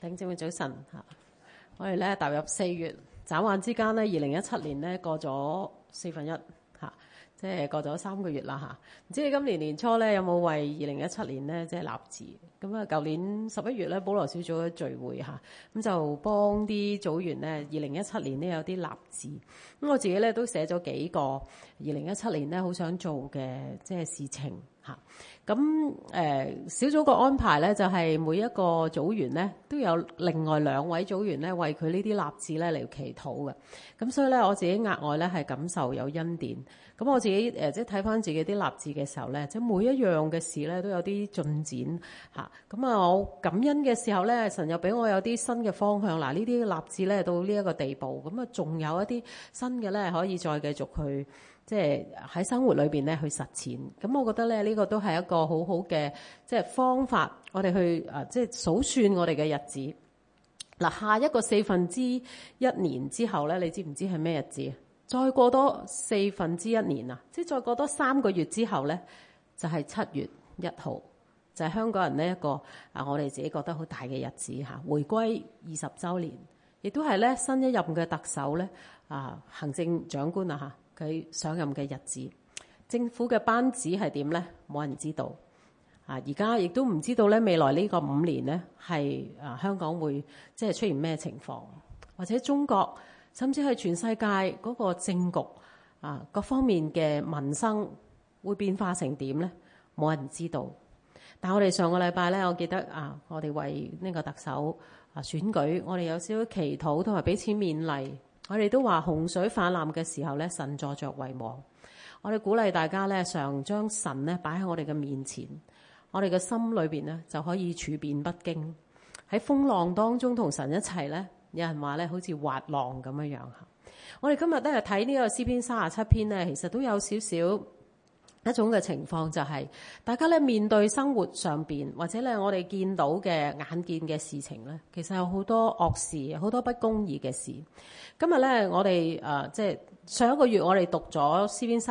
弟兄姊妹早晨嚇，我哋咧踏入4月，眨眼之間咧，2017年咧過咗1/4嚇，即係過咗3個月啦嚇。唔知你今年年初咧有冇為2017年咧即係立志？咁啊，舊年11月咧，保羅小組嘅聚會嚇，咁就幫啲組員咧2017年咧有啲立志。咁我自己咧都寫咗幾個2017年咧好想做嘅即係事情嚇。咁小組個安排咧，就係每一個組員咧都有另外2位組員咧為佢呢啲立志咧嚟祈禱嘅。咁所以咧我自己額外咧係感受有恩典。咁我自己即係睇翻自己啲立志嘅時候咧，即係每一樣嘅事咧都有啲進展嚇。咁啊，我感恩嘅時候咧，神又俾我有啲新嘅方向。嗱，呢啲立志咧到呢一個地步，咁啊仲有一啲新嘅咧可以再繼續去。即係喺生活裏邊咧去實踐，咁我覺得咧呢個都係一個好好嘅即係方法，我哋去即係數算我哋嘅日子。嗱，下一個1/4年之後咧，你知唔知係咩日子？再過多1/4年啊，即係再過多3個月之後咧，就係7月1號，就係香港人呢一個我哋自己覺得好大嘅日子嚇，回歸20週年，亦都係咧新一任嘅特首咧行政長官啊嚇。佢上任嘅日子，政府嘅班子係點呢？冇人知道。而家亦都唔知道咧，未來呢個5年呢，係香港會即係出現咩情況，或者中國甚至係全世界嗰個政局各方面嘅民生會變化成點呢？冇人知道。但係我哋上個禮拜咧，我記得我哋為呢個特首選舉，我哋有少少祈禱同埋彼此勉勵。我哋都話洪水泛濫嘅時候咧，神坐着為王。我哋鼓勵大家咧，常將神咧擺喺我哋嘅面前，我哋嘅心裏邊咧就可以處變不驚。喺風浪當中同神一齊咧，有人話咧好似滑浪咁樣嚇。我哋今日都係睇呢個詩篇37篇咧，其實都有少少一種嘅情況，就係大家咧面對生活上邊或者咧我哋見到嘅眼見嘅事情咧，其實有好多惡事，好多不公義嘅事。今日咧我哋即係上一個月我哋讀咗詩篇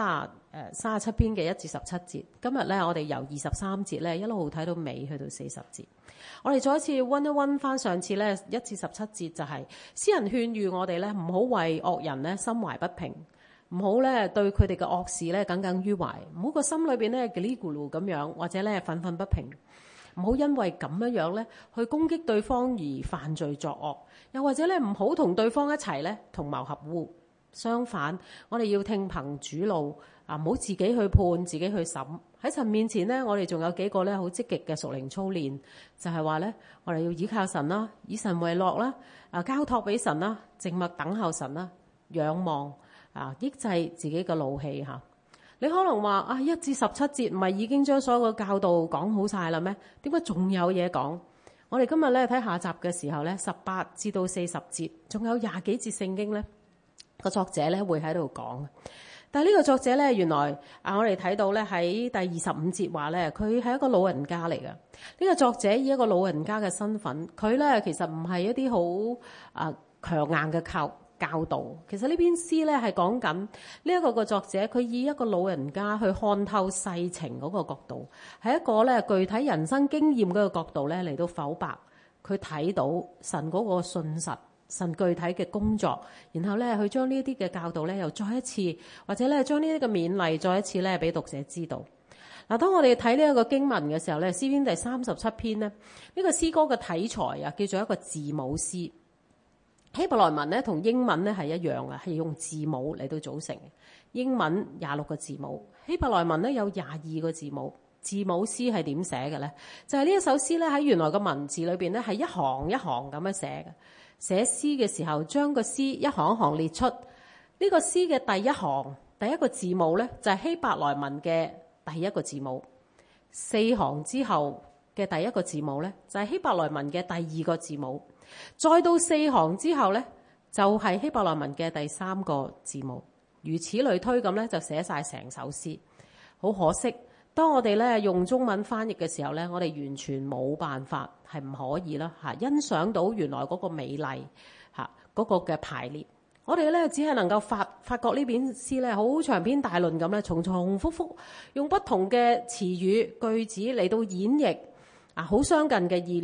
37篇嘅1至17節，今日咧我哋由23節咧一路睇到尾去到40節。我哋再一次温一温翻上次咧1至17節，就係詩人勸喻我哋咧唔好為惡人咧心懷不平。唔好咧對佢哋嘅惡事咧耿耿於懷，唔好個心裏邊咧嘰哩咕嚕咁樣，或者咧憤憤不平。唔好因為咁樣咧去攻擊對方而犯罪作惡，又或者咧唔好同對方一齊咧同謀合污。相反，我哋要聽憑主怒唔好自己去判，自己去審。喺神面前咧，我哋仲有幾個咧好積極嘅屬靈操練，就係話咧我哋要依靠神啦，以神為樂啦，交託俾神啦，靜默等候神啦，仰望。抑制自己嘅怒氣嚇。你可能話1至17節唔係已經將所有嘅教導講好晒啦咩？點解仲有嘢講？我哋今日咧睇下集嘅時候咧，18至到40節，仲有20幾節聖經咧，個作者咧會喺度講。但係呢個作者咧，原來我哋睇到咧喺第25節話咧，佢係一個老人家嚟嘅。呢個作者以一個老人家嘅身份，佢咧其實唔係一啲好強硬嘅教導。其實呢篇詩咧係講緊呢一個個作者，佢以一個老人家去看透世情嗰個角度，係一個咧具體人生經驗嗰個角度咧嚟到剖白佢睇到神嗰個信實，神具體嘅工作，然後咧去將呢啲嘅教導咧又再一次，或者咧將呢啲嘅勉勵再一次咧俾讀者知道。嗱，當我哋睇呢一個經文嘅時候咧，詩篇第37篇咧，呢個詩歌嘅題材叫做一個字母詩。希伯來文咧同英文咧係一樣嘅，係用字母嚟到組成嘅。英文26個字母，希伯來文咧有22個字母。字母詩係點寫嘅咧？就係呢一首詩咧喺原來嘅文字裏邊咧係一行一行咁樣寫嘅。寫詩嘅時候將個詩一行一行列出。呢個詩嘅第一行第一個字母咧就係希伯來文嘅第一個字母。4行之後嘅第一個字母咧就係希伯來文嘅第2個字母。再到4行之後咧，就係希伯來文嘅第3個字母，如此類推咁咧，就寫晒成首詩。好可惜，當我哋咧用中文翻譯嘅時候咧，我哋完全冇辦法，係唔可以啦嚇，欣賞到原來嗰個美麗嚇嗰個嘅排列。我哋咧只係能夠發覺呢篇詩咧好長篇大論咁咧，重重複複用不同嘅詞語句子嚟到演繹好相近嘅意念。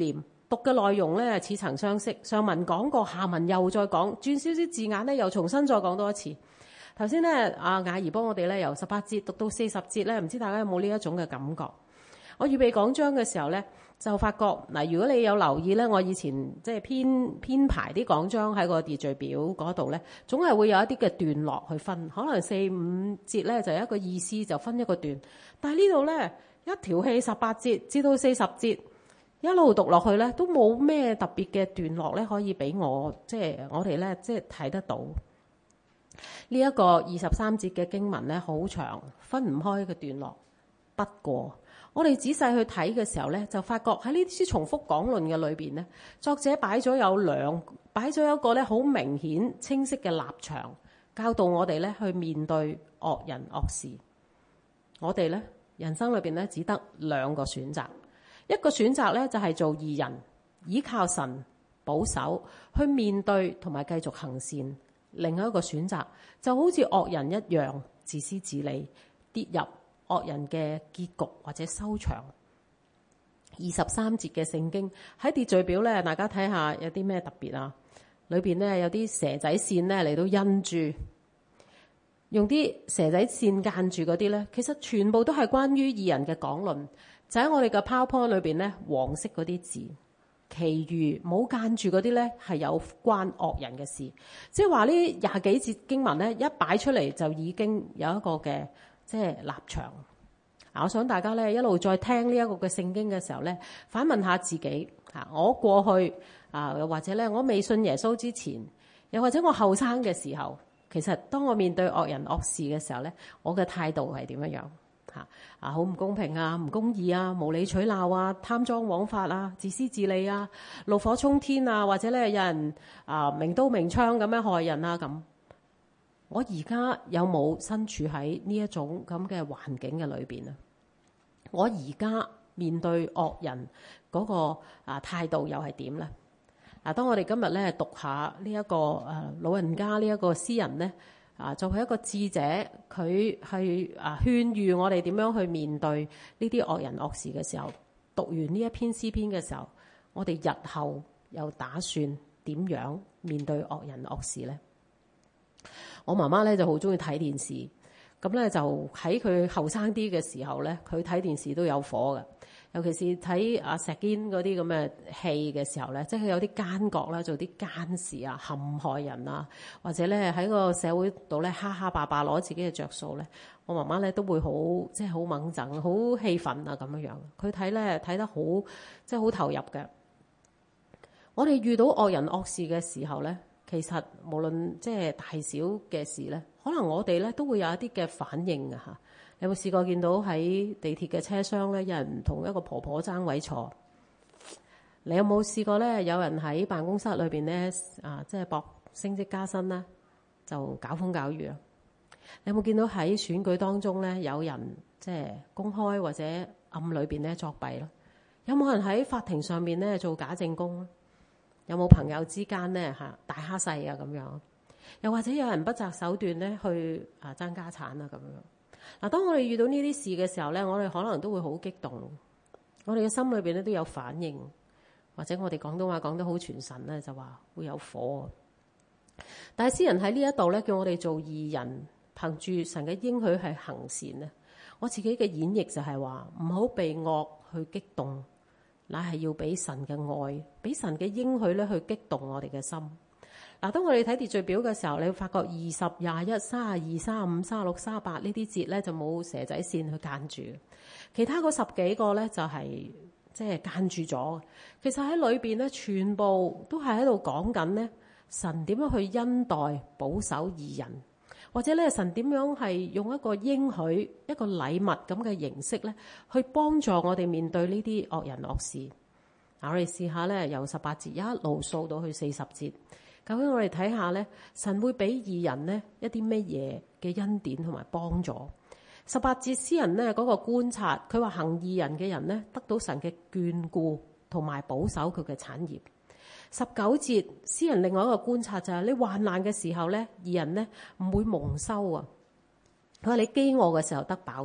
讀嘅內容咧似曾相識，上文講過，下文又再講，轉少少字眼咧又重新再講多一次。頭先咧阿雅兒幫我哋咧由18節讀到40節咧，唔知大家有冇呢一種嘅感覺？我預備講章嘅時候咧，就發覺嗱，如果你有留意咧，我以前即係編排啲講章喺個秩序表嗰度咧，總係會有一啲嘅段落去分，可能4、5節咧就有一個意思就分一個段，但係呢度咧一條氣18節至到40節一路讀落去咧，都冇咩特別嘅段落咧可以俾我即係我哋咧即係睇得到。呢一個23節嘅經文咧好長，分唔開嘅段落。不過我哋仔細去睇嘅時候咧，就發覺喺呢啲重複講論嘅裏邊咧，作者擺咗一個咧好明顯清晰嘅立場，教導我哋咧去面對惡人惡事。我哋咧人生裏邊咧只得2個選擇，一個選擇咧就係做義人，依靠神保守去面對同埋繼續行善。另外一個選擇就好似惡人一樣自私自利，跌入惡人嘅結局或者收場。23節嘅聖經喺秩序表咧，大家睇下有啲咩特別啊？裏邊咧有啲蛇仔線咧嚟到印住，用啲蛇仔線間住嗰啲咧，其實全部都係關於義人嘅講論，就喺我哋嘅 PowerPoint 裏邊咧黃色嗰啲字。其餘冇間住嗰啲咧係有關惡人嘅事，即係話呢20幾節經文咧一擺出嚟就已經有一個嘅即係立場。我想大家咧一路再聽呢一個嘅聖經嘅時候咧，反問下自己我過去又或者咧我未信耶穌之前，又或者我後生嘅時候，其實當我面對惡人惡事嘅時候咧，我嘅態度係點樣？好唔公平啊，唔公義啊，無理取鬧啊，貪贓枉法啊，自私自利啊，怒火沖天啊，或者咧有人明刀明槍咁樣害人啊咁。我而家有冇身處喺呢一種咁嘅環境嘅裏邊啊？我而家面對惡人嗰個態度又係點咧？當我哋今日咧讀下呢一個老人家呢一個詩人咧。就係一個智者，佢係勸喻我哋點樣去面對呢啲惡人惡事嘅時候。讀完呢一篇詩篇嘅時候，我哋日後又打算點樣面對惡人惡事呢？我媽媽咧就好中意睇電視，咁咧就喺佢後生啲嘅時候咧，佢睇電視都有火嘅。尤其是睇阿石堅嗰啲咁嘅戲嘅時候咧，即係有啲奸角啦，做啲奸事啊，陷害人啊，或者咧喺個社會度咧蝦蝦霸霸攞自己嘅着數咧，我媽媽咧都會好即係好猛憎、好氣憤啊咁樣樣。佢睇咧睇得好即係好投入嘅。我哋遇到惡人惡事嘅時候咧，其實無論即係大小嘅事咧，可能我哋咧都會有一啲嘅反應啊嚇。有冇試過見到喺地鐵嘅車廂咧，有人同一個婆婆爭位坐？你有冇試過咧？有人喺辦公室裏邊咧即係搏升職加薪啦，就搞風搞雨啊？你有冇見到喺選舉當中咧，有人即係公開或者暗裏邊咧作弊咯？有冇人喺法庭上面咧做假證供？有冇朋友之間咧大蝦細啊咁樣？又或者有人不擇手段咧去爭家產啊咁樣？當我哋遇到呢啲事嘅時候咧，我哋可能都會好激動，我哋嘅心裏邊咧都有反應，或者我哋廣東話講得好傳神咧，就話會有火。但係詩人喺呢一度咧，叫我哋做義人，憑住神嘅應許係行善咧。我自己嘅演繹就係話，唔好被惡去激動，乃係要俾神嘅愛，俾神嘅應許咧去激動我哋嘅心。當我哋睇秩序表嘅時候，你會發覺20、21、32、35、36、38呢啲節咧就冇蛇仔線去間住，其他嗰10幾個咧就係即係間住咗。其實喺裏邊咧，全部都係喺度講緊咧神點樣去恩待保守義人，或者咧神點樣係用一個應許、一個禮物咁嘅形式咧去幫助我哋面對呢啲惡人惡事。我哋試下咧由18節一路數到去40節。究竟我哋睇下咧，神會俾義人呢一啲乜嘢嘅恩典同埋幫助？18節詩人呢嗰個觀察，佢話行義人嘅人呢得到神嘅眷顧同埋保守佢嘅產業。19節詩人另外一個觀察就係你患難嘅時候咧，義人呢唔會蒙羞啊。佢話你飢餓嘅時候得飽足，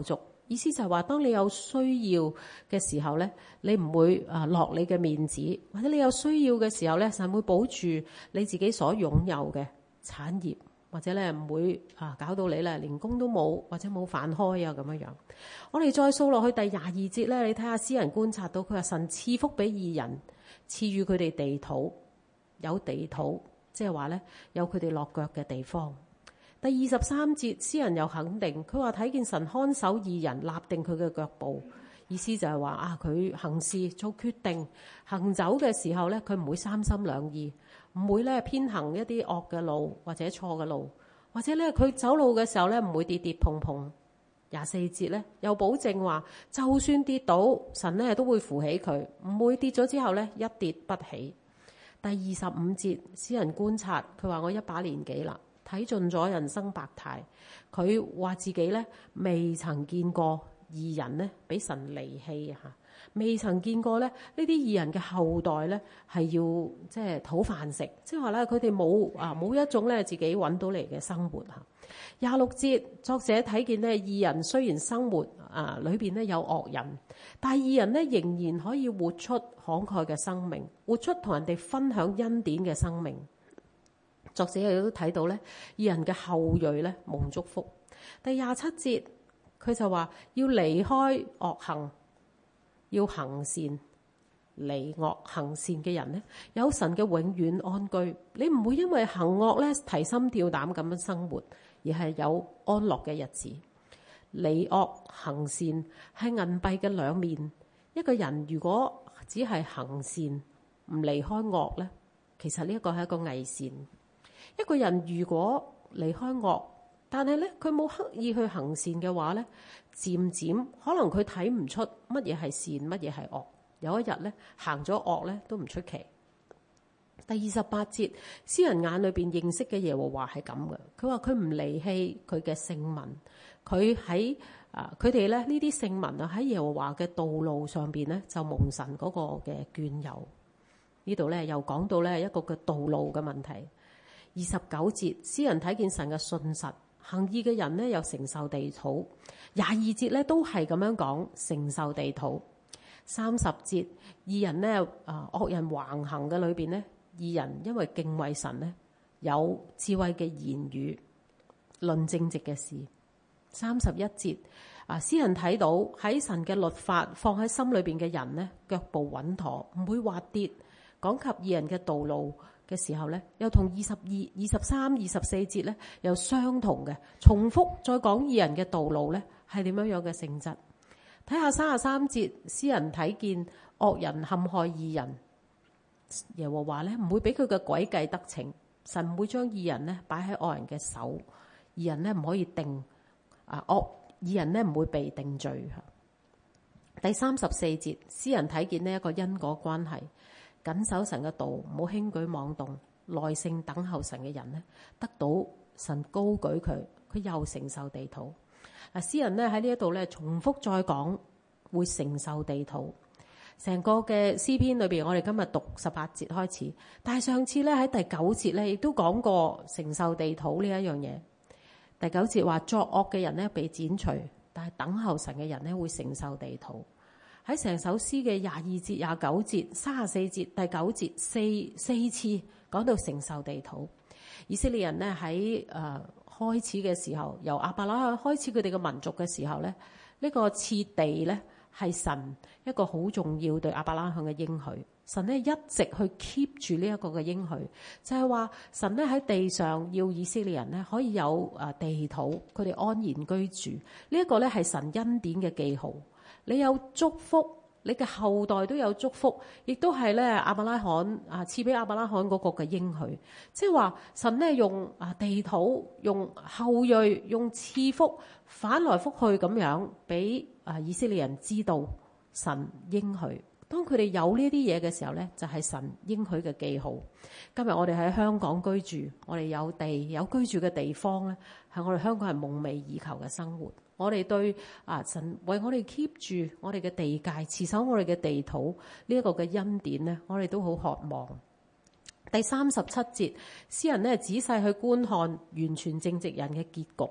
意思就係話，當你有需要嘅時候咧，你唔會落你嘅面子，或者你有需要嘅時候咧，神會保住你自己所擁有嘅產業，或者咧唔會搞到你咧連工都冇，或者冇飯開啊咁樣樣。我哋再數落去第22節咧，你睇下詩人觀察到，佢話神賜福俾義人，賜予佢哋地土，有地土，即係話咧有佢哋落腳嘅地方。第23節，詩人又肯定，佢話睇見神看守義人，立定佢嘅腳步，意思就係話佢行事做決定，行走嘅時候咧，佢唔會三心兩意，唔會咧偏行一啲惡嘅路或者錯嘅路，或者咧佢走路嘅時候咧唔會跌跌碰碰。24節咧又保證話，就算跌倒，神咧都會扶起佢，唔會跌咗之後咧一跌不起。第25節，詩人觀察，佢話我一把年紀啦，睇盡咗人生百態，佢話自己咧未曾見過義人咧俾神離棄嚇，未曾見過咧呢啲義人嘅後代咧係要即係討飯食，即係話咧佢哋冇一種咧自己揾到嚟嘅生活嚇。26節，作者睇見咧義人雖然生活裏邊咧有惡人，但係義人咧仍然可以活出慷慨嘅生命，活出同人哋分享恩典嘅生命。作者亦都睇到咧，義人嘅後裔咧蒙祝福。第27節，佢就話要離開惡行，要行善，離惡行善嘅人咧，有神嘅永遠安居。你唔會因為行惡咧提心吊膽咁樣生活，而係有安樂嘅日子。離惡行善係銀幣嘅兩面。一個人如果只係行善，唔離開惡咧，其實呢一個係一個偽善。一個人如果離開惡，但係咧佢冇刻意去行善嘅話咧，漸漸可能佢睇唔出乜嘢係善，乜嘢係惡。有一日咧行咗惡咧都唔出奇。第28節，詩人眼裏邊認識嘅耶和華係咁嘅，佢話佢唔離棄佢嘅聖民，佢喺佢哋咧呢啲聖民啊喺耶和華嘅道路上邊咧就蒙神嗰個嘅眷佑。呢度咧又講到咧一個嘅道路嘅問題。29節，詩人睇見神嘅信實，行義嘅人呢又承受地土。22節咧都係咁樣講，承受地土。30節，義人呢惡人橫行嘅裏邊呢，義人因為敬畏神呢，有智慧嘅言語，論正直嘅事。31節，詩人睇到喺神嘅律法放喺心裏邊嘅人呢，腳步穩妥，唔會滑跌。講及義人嘅道路嘅時候咧，又同22、23、24節咧又相同嘅，重複再講義人嘅道路咧係點樣樣嘅性質。睇下33節，詩人睇見惡人陷害義人，耶和華咧唔會俾佢嘅詭計得逞，神唔會將義人咧擺喺惡人嘅手，義人咧唔可以定義人咧唔會被定罪。第34節，詩人睇見呢一個因果關係。謹守神嘅道，唔好輕舉妄動，耐性等候神嘅人咧，得到神高舉佢，佢又承受地土。詩人咧喺呢一度咧重複再講會承受地土。成個嘅詩篇裏邊，我哋今日讀18節開始，但係上次咧喺第9節咧亦都講過承受地土呢一樣嘢。第9節話作惡嘅人咧被剪除，但係等候神嘅人咧會承受地土。喺成首詩嘅22節、29節、34節、第9節四次講到承受地土。以色列人咧喺開始嘅時候，由亞伯拉罕開始佢哋嘅民族嘅時候咧，呢個賜地咧係神一個好重要對亞伯拉罕嘅應許。神咧一直去 keep 住呢一個嘅應許，就係話神咧喺地上要以色列人咧可以有地土，佢哋安然居住。呢一個咧係神恩典嘅記號。你有祝福，你嘅後代都有祝福，亦都係咧亞伯拉罕賜俾亞伯拉罕嗰個嘅應許，即係話神咧用地土、用後裔、用賜福反來覆去咁樣俾以色列人知道神應許。當佢哋有呢啲嘢嘅時候咧，就係神應許嘅記號。今日我哋喺香港居住，我哋有地有居住嘅地方咧，係我哋香港人夢寐以求嘅生活。我哋對神為我哋 keep 住我哋嘅地界，持守我哋嘅地土呢一個嘅恩典咧，我哋都好渴望。第37節，詩人咧仔細去觀看完全正直人嘅結局，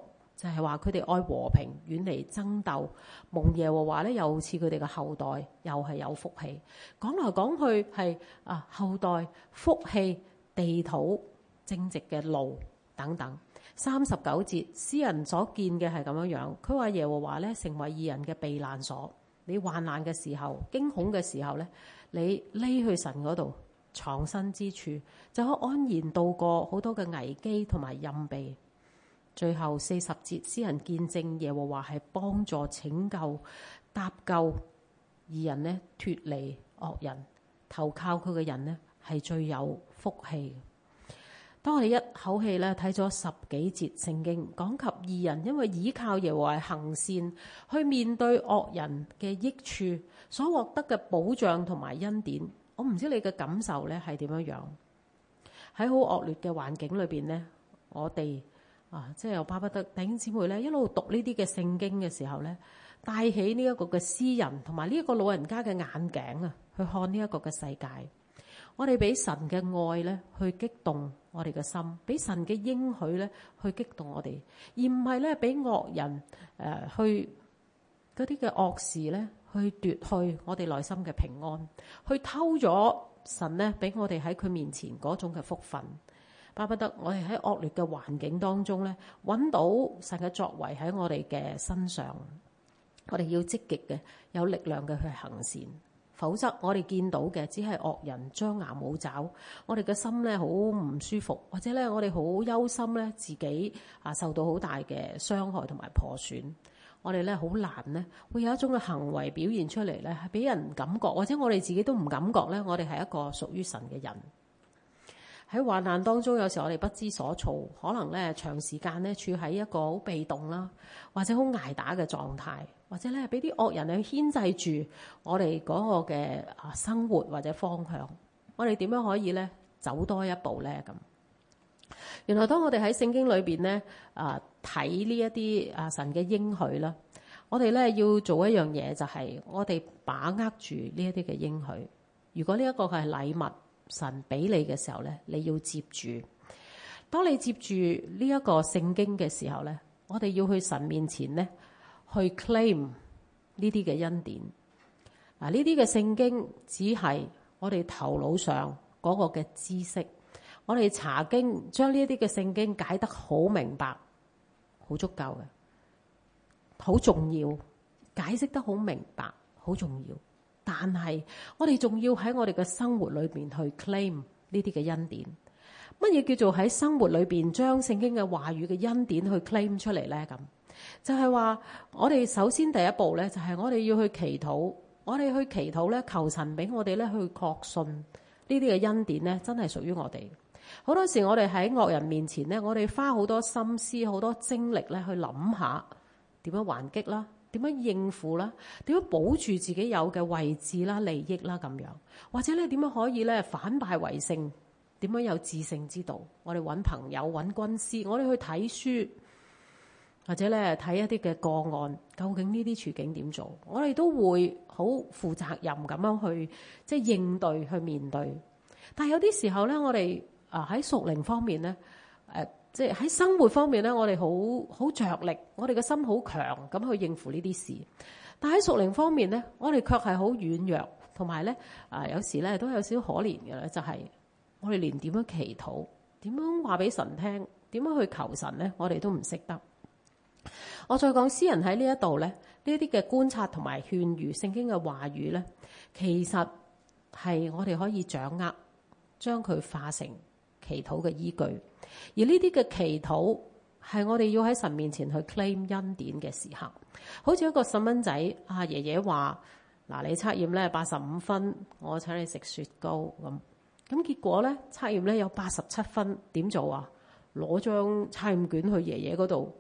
就係話佢哋愛和平，遠離爭鬥，蒙耶和華咧又似佢哋嘅後代，又係有福氣。講來講去係後代、福氣、地土、正直嘅路等等。39節，詩人所見嘅係咁樣樣。佢話耶和華咧成為義人嘅避難所。你患難嘅時候、驚恐嘅時候咧，你匿去神嗰度藏身之處，就可安然度過好多嘅危機同埋隱避。最後40節，詩人見證耶和華係幫助、拯救、搭救義人呢，脫離惡人，投靠佢嘅人呢係最有福氣。當我哋一口氣咧睇咗10幾節聖經，講及義人因為倚靠耶和華行善，去面對惡人嘅益處，所獲得嘅保障同埋恩典，我唔知你嘅感受咧係點樣樣？喺好惡劣嘅環境裏邊呢，我哋即係又巴不得弟兄姊妹咧一路讀呢啲嘅聖經嘅時候咧，帶起呢一個嘅詩人同埋呢一個老人家嘅眼鏡去看呢一個嘅世界。我哋俾神嘅愛咧去激動我哋嘅心，俾神嘅應許咧去激動我哋，而唔係咧俾惡人去嗰啲嘅惡事咧去奪去我哋內心嘅平安，去偷咗神咧俾我哋喺佢面前嗰種嘅福分。巴不得我哋喺惡劣嘅環境當中咧揾到神嘅作為喺我哋嘅身上，我哋要積極嘅、有力量嘅去行善。否則我哋見到嘅只係惡人張牙舞爪，我哋嘅心咧好唔舒服，或者咧我哋好憂心咧自己受到好大嘅傷害同埋破損。我哋咧好難咧會有一種嘅行為表現出嚟咧係俾人感覺，或者我哋自己都唔感覺咧我哋係一個屬於神嘅人。喺患難當中，有時我哋不知所措，可能咧長時間咧處喺一個好被動啦，或者好捱打嘅狀態，或者咧俾啲惡人去牽制住我哋嗰個嘅生活或者方向。我哋點樣可以咧走多一步咧？咁原來當我哋喺聖經裏邊咧睇呢一啲神嘅應許啦，我哋咧要做一樣嘢，就係我哋把握住呢一啲嘅應許。如果呢一個係禮物，神俾你嘅時候咧，你要接住。當你接住呢一個聖經嘅時候咧，我哋要去神面前咧去 claim 呢啲嘅恩典。呢啲嘅聖經只係我哋頭腦上嗰個嘅知識，我哋查經將呢一啲嘅聖經解得好明白，好足夠嘅，好重要，解釋得好明白，好重要。但係我哋仲要喺我哋嘅生活裏邊去 claim 呢啲嘅恩典。乜嘢叫做喺生活裏邊將聖經嘅話語嘅恩典去 claim 出嚟咧？咁就係話我哋首先第一步咧，就係我哋要去祈禱。我哋去祈禱咧，求神俾我哋咧去確信呢啲嘅恩典咧，真係屬於我哋。好多時我哋喺惡人面前咧，我哋花好多心思、好多精力咧去諗下點樣還擊啦。點樣應付啦？點樣保住自己有嘅位置啦、利益啦咁樣？或者咧點樣可以咧反敗為勝？點樣有致勝之道？我哋揾朋友、揾軍師，我哋去睇書，或者咧睇一啲嘅個案，究竟呢啲處境點做？我哋都會好負責任咁樣去即係應對、去面對。但係有啲時候咧，我哋喺屬靈方面咧，即係喺生活方面咧，我哋好着力，我哋嘅心好強咁去應付呢啲事。但喺屬靈方面咧，我哋卻係好軟弱，同埋咧有時咧都有少少可憐嘅咧，就係我哋連點樣祈禱、點樣話俾神聽、點樣去求神咧，我哋都唔識得。我再講詩人喺呢一度咧，呢啲嘅觀察同埋勸喻聖經嘅話語咧，其實係我哋可以掌握，將佢化成祈禱嘅依據。而呢啲嘅祈禱係我哋要喺神面前去 claim 恩典嘅時刻，好似一個細蚊仔爺爺話嗱，你測驗咧85分，我請你食雪糕咁結果咧測驗咧有87分，點做啊？攞張測驗卷去爺爺嗰度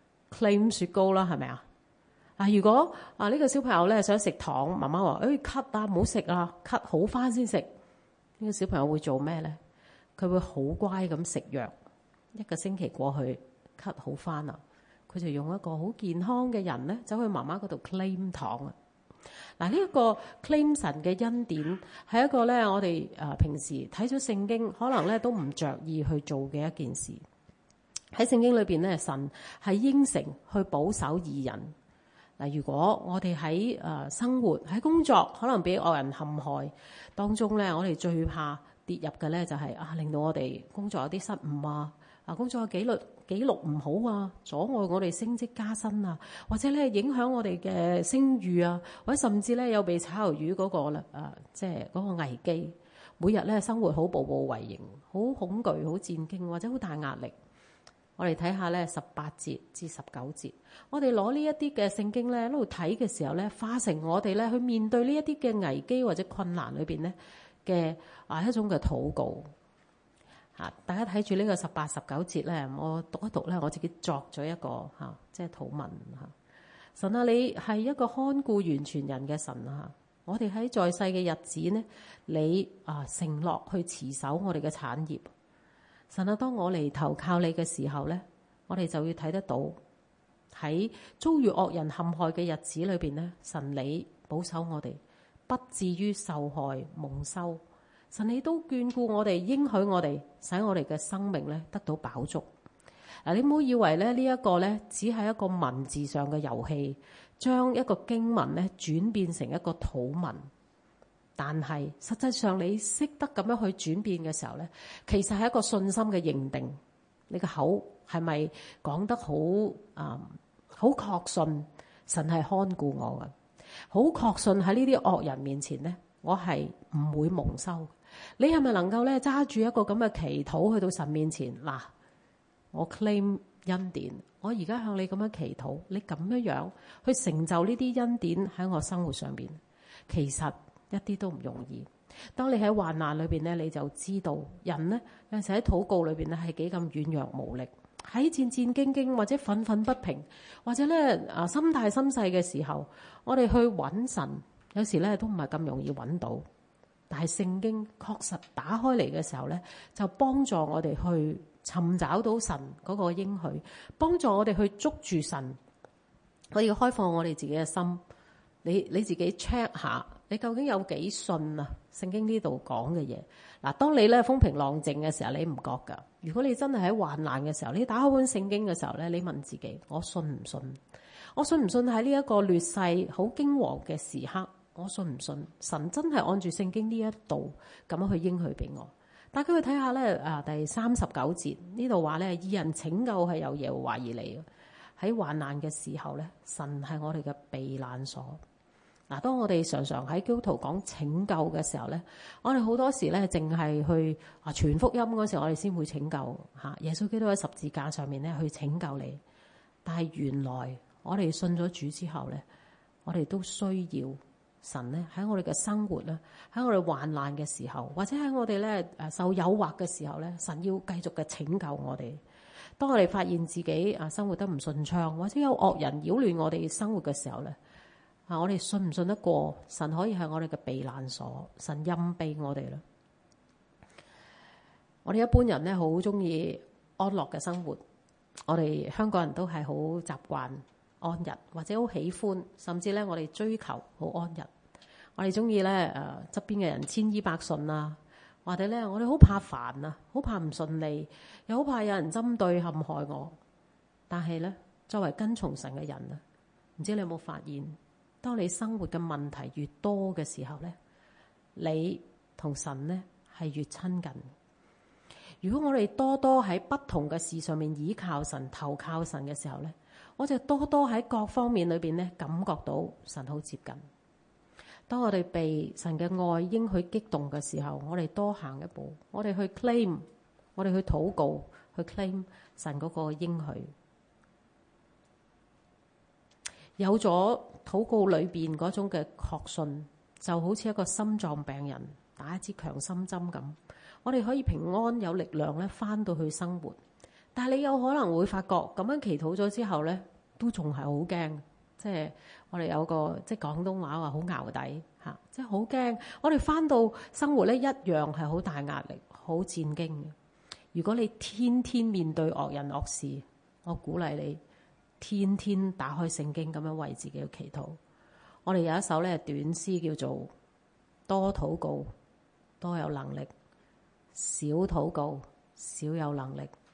claim 雪糕啦，係咪啊？如果呢個小朋友咧想食糖，媽媽話咳啊，唔好食啊，咳好翻先食。呢個小朋友會做咩咧？佢會好乖咁食藥。1個星期過去，咳好翻啦，佢就用一個好健康嘅人咧，走去媽媽嗰度 claim 糖啊！嗱，呢一個 claim 神嘅恩典係一個咧，我哋平時睇咗聖經，可能咧都唔着意去做嘅一件事。 喺聖經裏邊咧，神係應承去保守義人。嗱，如果我哋喺生活喺工作，可能俾惡人陷害當中咧，我哋最怕跌入嘅咧就係令到我哋工作有啲失誤啊，工作嘅紀錄唔好啊，阻礙我哋升職加薪啊，或者咧影響我哋嘅聲譽啊，或者甚至咧有被炒魷魚嗰個即係嗰個危機。每日咧生活好步步為營，好恐懼，好戰驚，或者好大壓力。我哋睇下咧18節至19節，我哋攞呢一啲嘅聖經咧喺度睇嘅時候咧，化成我哋咧去面對呢一啲嘅危機或者困難裏邊咧嘅一種嘅禱告。大家睇住呢個18、19節咧，我讀一讀咧，我自己作咗一個即係禱文。神啊，你係一個看顧完全人嘅神啊！我哋喺在世嘅日子呢，你承諾去持守我哋嘅產業。神啊，當我嚟投靠你嘅時候咧，我哋就要睇得到喺遭遇惡人陷害嘅日子裏邊咧，神你保守我哋，不至於受害蒙羞。神你都眷顧我哋，應許我哋，使我哋嘅生命咧得到飽足。嗱，你唔好以為咧呢一個咧只係一個文字上嘅遊戲，將一個經文咧轉變成一個禱文。但係實際上你識得咁樣去轉變嘅時候咧，其實係一個信心嘅認定。你個口係咪講得好確信神係看顧我嘅？好確信喺呢啲惡人面前咧，我係唔會蒙羞。你係咪能夠咧揸住一個咁嘅祈禱去到神面前？嗱，我 claim 恩典，我而家向你咁樣祈禱，你咁樣去成就呢啲恩典喺我生活上邊，其實一啲都唔容易。當你喺患難裏邊咧，你就知道人咧有陣時喺禱告裏邊咧係幾咁軟弱無力，喺戰戰兢兢或者憤憤不平，或者咧心大心細嘅時候，我哋去揾神，有時咧都唔係咁容易揾到。但係聖經確實打開嚟嘅時候咧，就幫助我哋去尋找到神嗰個應許，幫助我哋去捉住神。我要開放我哋自己嘅心，你自己 check 下，你究竟有幾信啊？聖經呢度講嘅嘢，嗱，當你咧風平浪靜嘅時候，你唔覺噶。如果你真係喺患難嘅時候，你打開本聖經嘅時候咧，你問自己：我信唔信？我信唔信喺呢一個劣勢好驚惶嘅時刻？我信唔信神真係按住聖經呢一度咁樣去應許俾我？大家去睇下咧，第39節呢度話咧，義人拯救係由耶和華而嚟嘅。喺患難嘅時候咧，神係我哋嘅避難所。嗱，當我哋常常喺基督徒講拯救嘅時候咧，我哋好多時咧淨係去傳福音嗰時候，我哋先會拯救嚇耶穌基督喺十字架上面咧去拯救你。但係原來我哋信咗主之後咧，我哋都需要神咧喺我哋嘅生活咧，喺我哋患難嘅時候，或者喺我哋咧受誘惑嘅時候咧，神要繼續嘅拯救我哋。當我哋發現自己生活得唔順暢，或者有惡人擾亂我哋生活嘅時候咧，我哋信唔信得過神可以係我哋嘅避難所？神蔭庇我哋啦。我哋一般人咧好中意安樂嘅生活，我哋香港人都係好習慣安逸，或者好喜歡，甚至咧我哋追求好安逸。我哋中意咧側邊嘅人千依百順啊，或者咧我哋好怕煩啊，好怕唔順利，又好怕有人針對陷害我。但係咧，作為跟從神嘅人啊，唔知你有冇發現，當你生活嘅問題越多嘅時候咧，你同神咧係越親近。如果我哋多多喺不同嘅事上面倚靠神、投靠神嘅時候咧，我就多多喺各方面裏邊咧感覺到神好接近。當我哋被神嘅愛應許激動嘅時候，我哋多行一步，我哋去 claim， 我哋去禱告，去 claim 神嗰個應許。有咗禱告裏邊嗰種嘅確信，就好似一個心臟病人打一支強心針咁，我哋可以平安有力量咧翻到去生活。但係你有可能會發覺咁樣祈禱咗之後咧，都仲係好驚。即係我哋有個即係廣東話話好淆底嚇，即係好驚。我哋翻到生活咧一樣係好大壓力、好戰驚嘅。如果你天天面對惡人惡事，我鼓勵你天天打開聖經咁樣為自己去祈禱。我哋有一首咧短詩叫做多禱告多有能力，少禱告少有能力。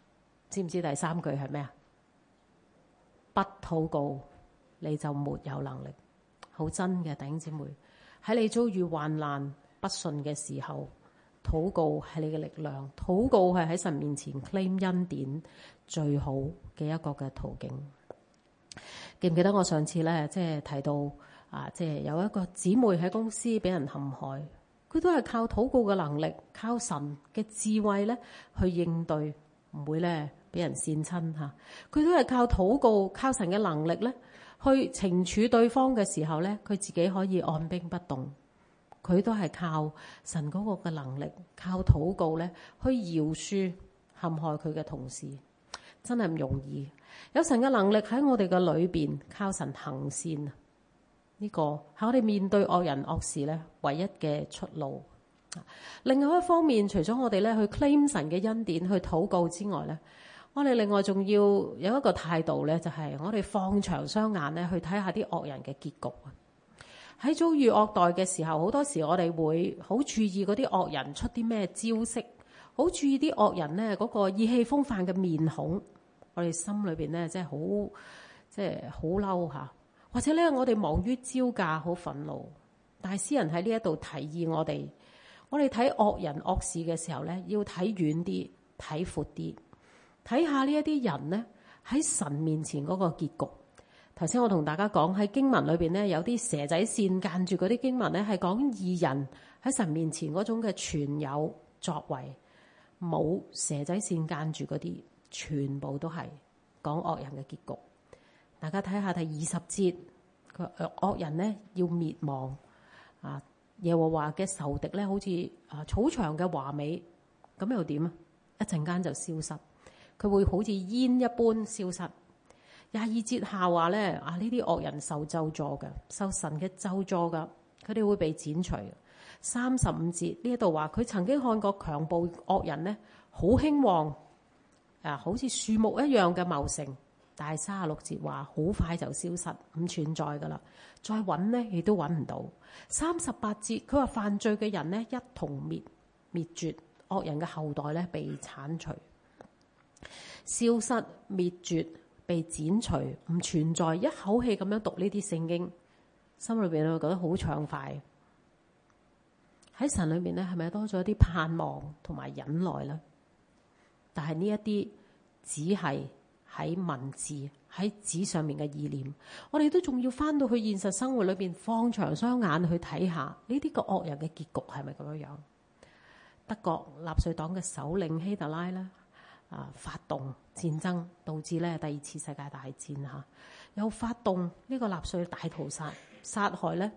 知唔知第三句係咩啊？不禱告你就沒有能力。好真嘅，弟兄姊妹，喺你遭遇患難不順嘅時候，禱告係你嘅力量，禱告係喺神面前 claim 恩典最好嘅一個嘅途徑。記唔記得我上次咧，即係提到即係有一個姊妹喺公司俾人陷害，佢都係靠禱告嘅能力，靠神嘅智慧咧去應對，唔會咧俾人跣親嚇。佢都係靠禱告，靠神嘅能力咧去懲處對方嘅時候咧，佢自己可以按兵不動。佢都係靠神嗰個嘅能力，靠禱告咧去饒恕陷害佢嘅同事，真係唔容易。有神嘅能力喺我哋嘅裏邊，靠神行善，呢個係我哋面對惡人惡事咧唯一嘅出路。另外一方面，除咗我哋咧去 claim 神嘅恩典去禱告之外咧，我哋另外仲要有一個態度咧，就係我哋放長雙眼咧去睇下啲惡人嘅結局。喺遭遇惡待嘅時候，好多時我哋會好注意嗰啲惡人出啲咩招式，好注意啲惡人咧嗰個意氣風範嘅面孔，我哋心裏邊咧即係好嬲嚇，或者咧我哋忙於招架，好憤怒。但係詩人喺呢一度提議我哋睇惡人惡事嘅時候咧，要睇遠啲，睇闊啲，睇下呢一啲人咧喺神面前嗰個結局。頭先我同大家講喺經文裏邊咧，有啲蛇仔線間住嗰啲經文咧，係講義人喺神面前嗰種嘅全有作為，冇蛇仔線間住嗰啲，全部都係講惡人嘅結局。大家睇下第20節，佢惡人咧要滅亡啊！耶和華嘅仇敵咧，好似草場嘅華美，咁又點啊？一陣間就消失，佢會好似煙一般消失。22節下話咧，呢啲惡人受咒詛嘅，受神嘅咒詛噶，佢哋會被剪除。35節呢一度話，佢曾經看過強暴惡人咧，好興旺，好似樹木一樣嘅茂盛。但係36節話，好快就消失，唔存在噶啦，再揾咧亦都揾唔到。38節佢話，犯罪嘅人咧一同滅絕，惡人嘅後代咧被剷除、消失、滅絕。被剪除，唔存在，一口氣咁樣讀呢啲聖經，心裏邊會覺得好暢快。喺神裏面咧，係咪多咗啲盼望同埋忍耐咧？但係呢一啲只係喺文字喺紙上面嘅意念，我哋都仲要翻到去現實生活裏邊，放長雙眼去睇下呢啲個惡人嘅結局係咪咁樣樣？德國納粹黨嘅首領希特拉咧。發動戰爭，導致咧第二次世界大戰嚇，又發動呢個納粹大屠殺，殺害咧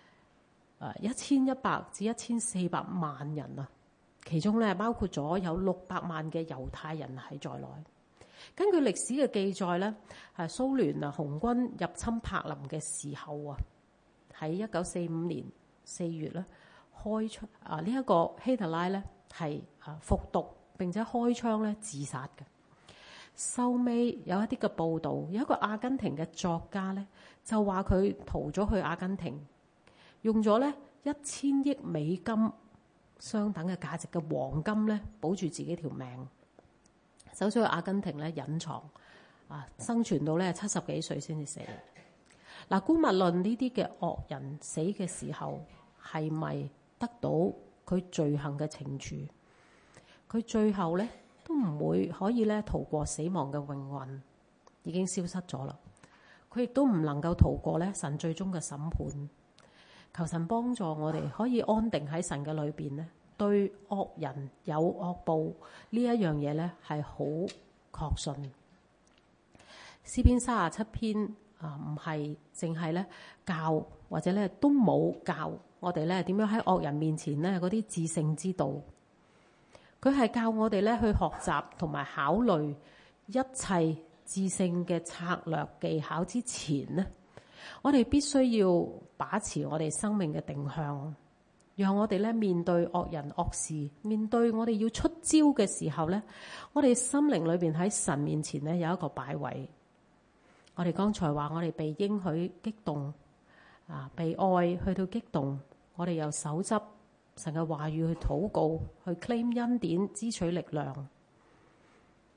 1100至1400萬人啊，其中咧包括咗有600萬嘅猶太人喺在內。根據歷史嘅記載咧，蘇聯紅軍入侵柏林嘅時候啊，喺1945年4月咧開出呢一個希特拉咧係服毒。並且開槍咧自殺嘅。收尾有一啲嘅報導，有一個阿根廷嘅作家咧就話佢逃咗去阿根廷，用咗咧1000億美金相等嘅價值嘅黃金咧保住自己條命，走咗去阿根廷咧隱藏生存到咧70幾歲先至死。嗱，姑勿論呢啲嘅惡人死嘅時候係咪得到佢罪行嘅懲處？佢最後咧都唔會可以咧逃過死亡嘅命運，已經消失咗啦。佢亦都唔能夠逃過咧神最終嘅審判。求神幫助我哋可以安定喺神嘅裏邊咧，對惡人有惡報呢一樣嘢咧係好確信。詩篇37篇唔係淨係咧教，或者咧都冇教我哋咧點樣喺惡人面前咧嗰啲至聖之道。佢係教我哋咧去學習同埋考慮一切至聖嘅策略技巧之前呢，我哋必須要把持我哋生命嘅定向，讓我哋咧面對惡人惡事，面對我哋要出招嘅時候咧，我哋心靈裏邊喺神面前咧有一個擺位。我哋剛才話我哋被應許激動被愛去到激動，我哋又手執神嘅話語去禱告，去 claim 恩典，支取力量。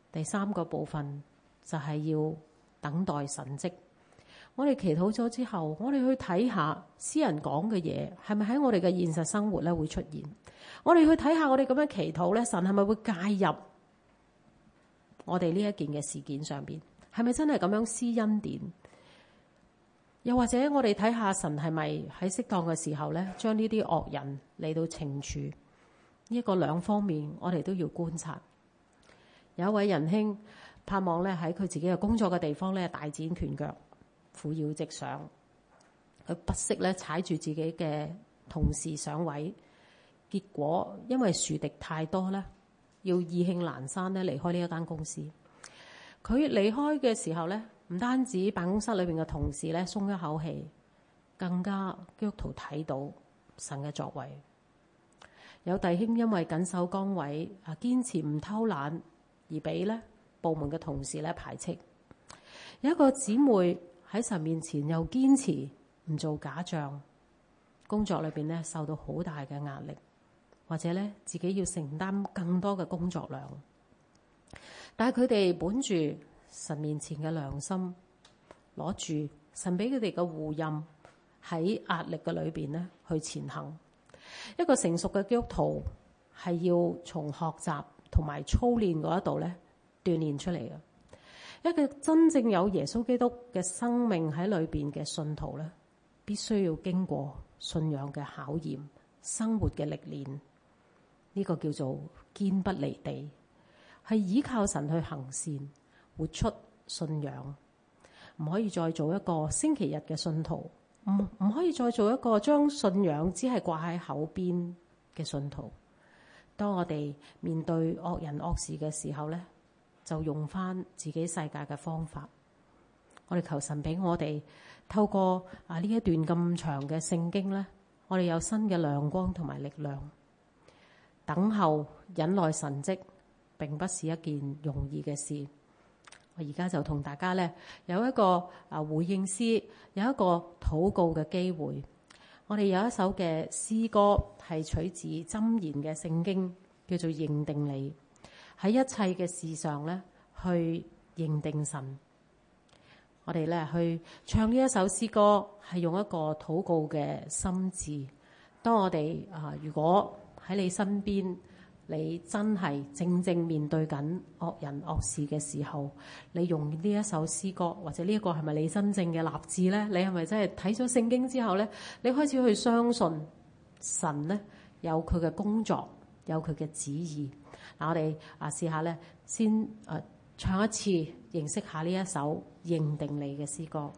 第三個部分就係要等待神蹟。我哋祈禱咗之後，我哋去睇下詩人講嘅嘢係咪喺我哋嘅現實生活咧會出現。我哋去睇下我哋咁樣祈禱咧，神係咪會介入我哋呢一件嘅事件上邊？係咪真係咁樣施恩典？又或者我哋睇下神係咪喺適當嘅時候咧，將呢啲惡人嚟到懲處？呢個兩方面我哋都要觀察。有一位仁兄盼望咧喺佢自己嘅工作嘅地方咧大展拳腳，扶搖直上，佢不惜咧踩住自己嘅同事上位，結果因為樹敵太多咧，要意興闌珊咧離開呢一間公司。佢離開嘅時候咧，唔單止辦公室裏邊嘅同事咧鬆一口氣，更加基督徒睇到神嘅作為。有弟兄因為緊守崗位啊，堅持唔偷懶，而俾咧部門嘅同事咧排斥。有一個姊妹喺神面前又堅持唔做假象，工作裏邊咧受到好大嘅壓力，或者咧自己要承擔更多嘅工作量。但係佢哋本住神面前嘅良心，攞住神俾佢哋嘅護蔭，喺壓力嘅裏邊咧去前行。一個成熟嘅基督徒係要從學習同埋操練嗰一度咧鍛煉出嚟嘅。一個真正有耶穌基督嘅生命喺裏邊嘅信徒咧，必須要經過信仰嘅考驗、生活嘅歷練。呢個叫做堅不離地，係依靠神去行善，活出信仰。唔可以再做一個星期日嘅信徒，唔可以再做一個將信仰只係掛喺口邊嘅信徒。當我哋面對惡人惡事嘅時候咧，就用翻自己世界嘅方法。我哋求神俾我哋透過呢一段咁長嘅聖經咧，我哋有新嘅亮光同埋力量。等候忍耐神蹟並不是一件容易嘅事。我而家就同大家咧有一個回應詩，有一個禱告嘅機會。我哋有一首嘅詩歌係取自箴言嘅聖經，叫做認定你。喺一切嘅事上咧，去認定神。我哋咧去唱呢一首詩歌，係用一個禱告嘅心志。當我哋如果喺你身邊，你真係正正面對緊惡人惡事嘅時候，你用呢一首詩歌，或者呢一個係咪你真正嘅立志咧？你係咪真係睇咗聖經之後咧，你開始去相信神咧有佢嘅工作，有佢嘅旨意？嗱，我哋試下咧，先唱一次，認識下呢一首認定你嘅詩歌。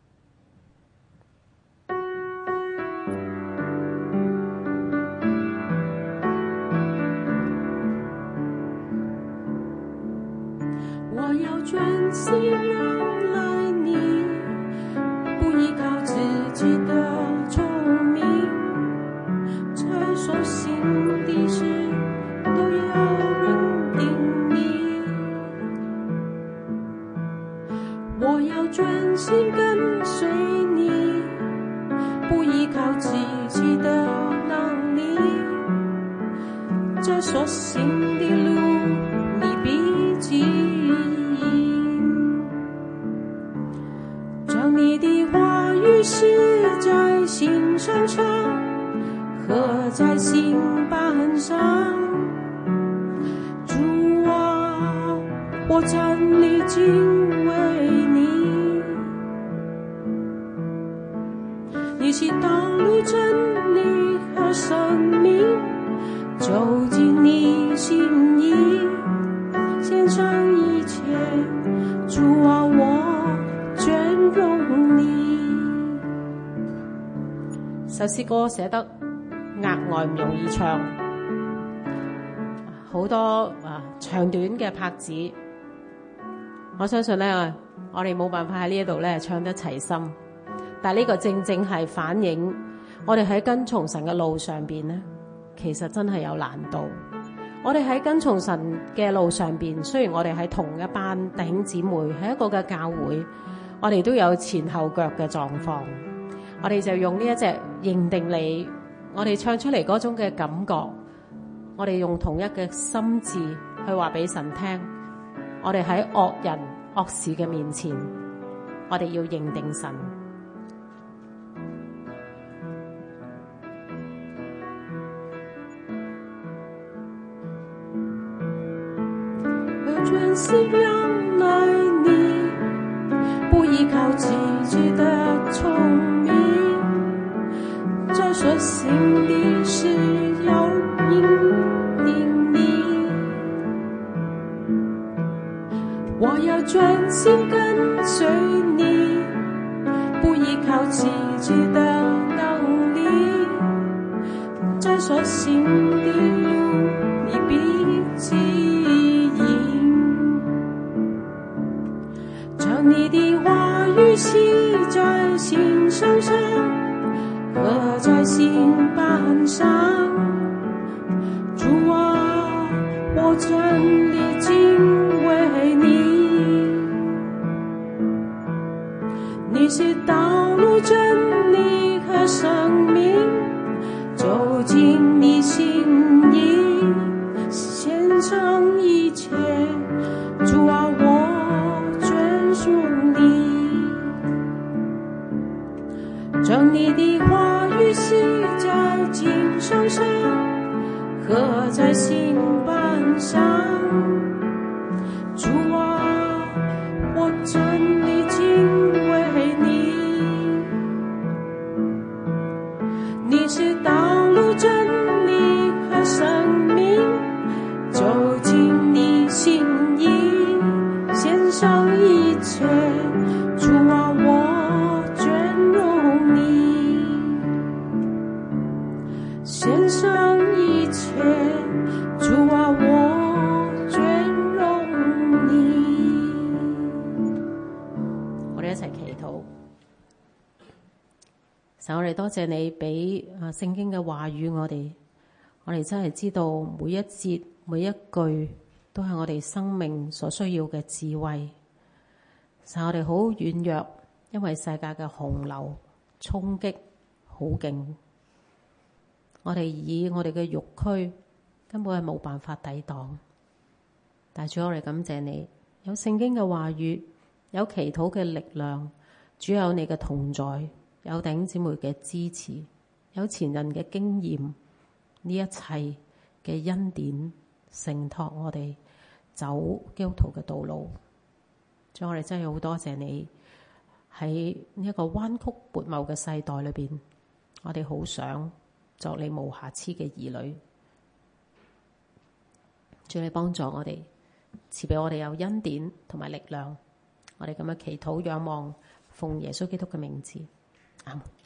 我要專心仰賴你，不依靠自己的聰明，在所行的事都要認定你。我要專心跟隨你，不依靠自己的能力，在所行的路你必經引。將你的話語寫在心上常，刻在心版上。主啊，我站立敬畏你，你是道路真理和生命，走進你心意，獻上一切，主啊，我全容你。 首詩歌寫得額外唔容易唱，好多長短嘅拍子。我相信咧，我哋冇辦法喺呢一度咧唱得齊心，但係呢個正正係反映我哋喺跟從神嘅路上邊咧，其實真係有難度。我哋喺跟從神嘅路上邊，雖然我哋喺同一班弟兄姊妹，喺一個嘅教會，我哋都有前後腳嘅狀況。我哋就用呢一隻認定你，我哋唱出嚟嗰種嘅感覺，我哋用同一嘅心志去話俾神聽， 我哋喺惡人惡事嘅面前，我哋要認定神。 我專心仰賴你，不依靠自己的聰明，在所行的事要認定你。我要專心跟隨你，不依靠自己的能力，在所行的路你必指引。將你的話語寫在心上，刻在心版上。主啊，我真理敬畏你。你是道路、真理和生命，走進你心意，獻上一切。主啊，我專屬你。將你的話語寫在經上，刻在心版上。主啊，我真理敬畏你。你是道路、真理和生命，走進你心意，獻上一切。主啊，我尊榮你，獻上一切。主啊，我尊榮你。 我哋一齊祈禱。神，我哋多謝你俾聖經嘅話語我哋真係知道每一節每一句都係我哋生命所需要嘅智慧。神，我哋好軟弱，因為世界嘅洪流衝擊好勁，我哋以我哋嘅肉軀根本係冇辦法抵擋。但主，我哋感謝你，有聖經嘅話語，有祈禱嘅力量，主有你嘅同在，有弟兄姊妹嘅支持，有前人嘅經驗，呢一切嘅恩典承托我哋走基督徒嘅道路。主，我哋真係好多謝你，喺呢一個彎曲悖謬嘅世代裏邊，我哋好想作你無瑕疵嘅兒女。主，你幫助我哋，賜俾我哋有恩典同埋力量。我哋咁樣祈禱仰望，奉耶穌基督嘅名字，阿門。